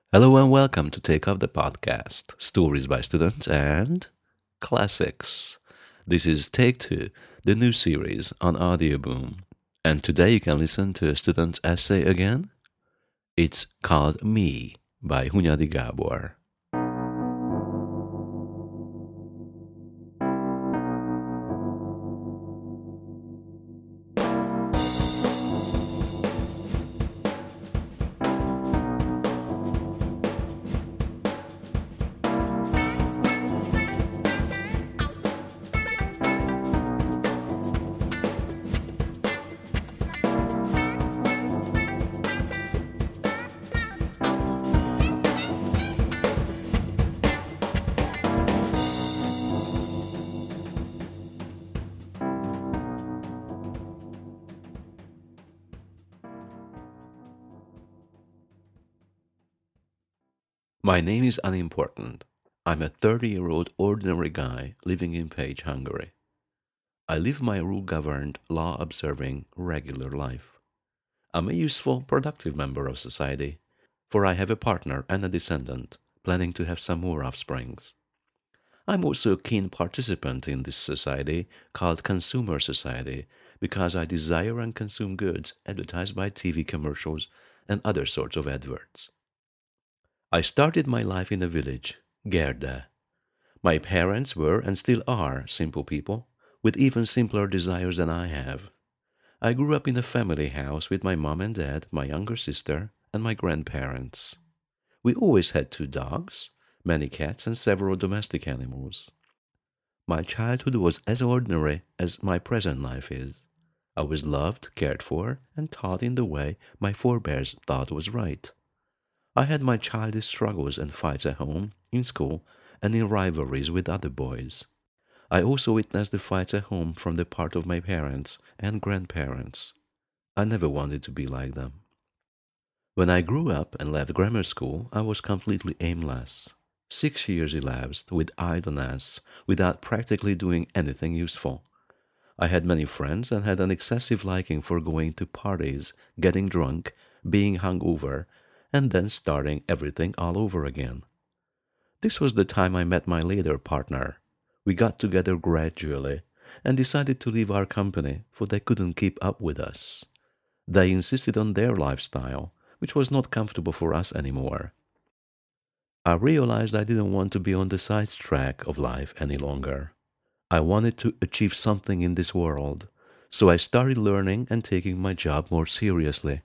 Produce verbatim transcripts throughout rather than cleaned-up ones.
Hello and welcome to Take Off the Podcast, stories by students and classics. This is Take Two, the new series on Audioboom. And today you can listen to a student's essay again. It's called Me by Hunyadi Gábor. My name is unimportant. I'm a thirty-year-old ordinary guy living in Pécs, Hungary. I live my rule-governed, law-observing, regular life. I'm a useful, productive member of society, for I have a partner and a descendant, planning to have some more offsprings. I'm also a keen participant in this society called Consumer Society because I desire and consume goods advertised by T V commercials and other sorts of adverts. I started my life in a village, Gerda. My parents were and still are simple people, with even simpler desires than I have. I grew up in a family house with my mom and dad, my younger sister, and my grandparents. We always had two dogs, many cats, and several domestic animals. My childhood was as ordinary as my present life is. I was loved, cared for, and taught in the way my forebears thought was right. I had my childish struggles and fights at home, in school, and in rivalries with other boys. I also witnessed the fights at home from the part of my parents and grandparents. I never wanted to be like them. When I grew up and left grammar school, I was completely aimless. Six years elapsed with idleness, without practically doing anything useful. I had many friends and had an excessive liking for going to parties, getting drunk, being hungover, and then starting everything all over again. This was the time I met my later partner. We got together gradually and decided to leave our company, for they couldn't keep up with us. They insisted on their lifestyle, which was not comfortable for us anymore. I realized I didn't want to be on the side track of life any longer. I wanted to achieve something in this world, so I started learning and taking my job more seriously.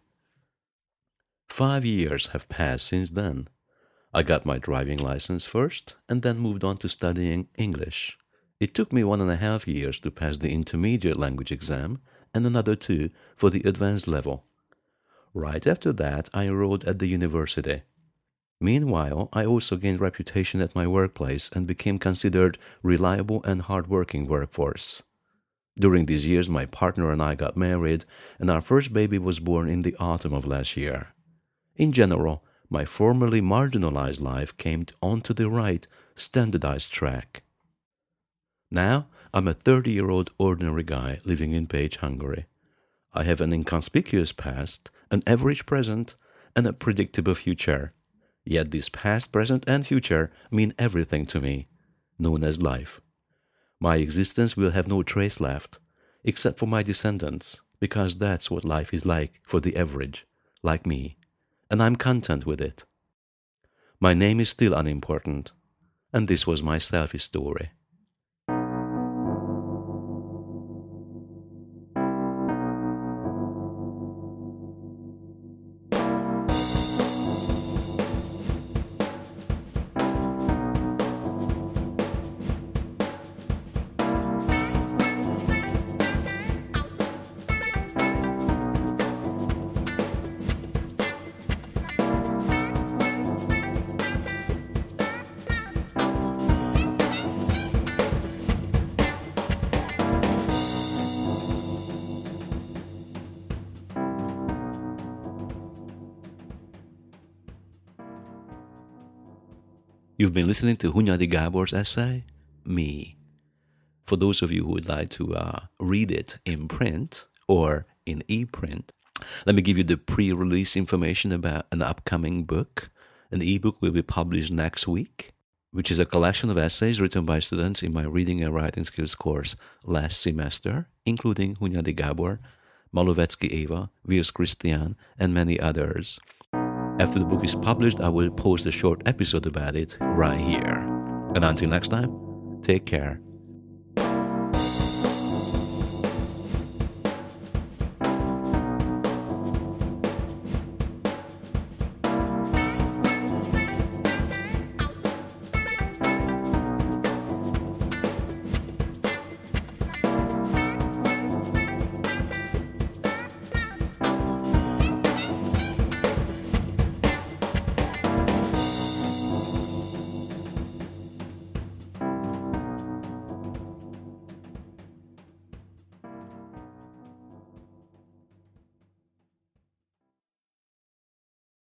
Five years have passed since then. I got my driving license first and then moved on to studying English. It took me one and a half years to pass the intermediate language exam and another two for the advanced level. Right after that, I enrolled at the university. Meanwhile, I also gained reputation at my workplace and became considered reliable and hard-working workforce. During these years, my partner and I got married, and our first baby was born in the autumn of last year. In general, my formerly marginalized life came onto the right, standardized track. Now, I'm a thirty-year-old ordinary guy living in Pécs, Hungary. I have an inconspicuous past, an average present, and a predictable future. Yet this past, present, and future mean everything to me, known as life. My existence will have no trace left, except for my descendants, because that's what life is like for the average, like me. And I'm content with it. My name is still unimportant, and this was my selfie story. You've been listening to Hunyadi Gábor's essay, Me. For those of you who would like to uh, read it in print or in e-print, let me give you the pre-release information about an upcoming book An ebook will be published next week, which is a collection of essays written by students in my reading and writing skills course last semester, including Hunyadi Gabor, Malovetsky Eva, Vils Christian, and many others. After the book is published, I will post a short episode about it right here. And until next time, take care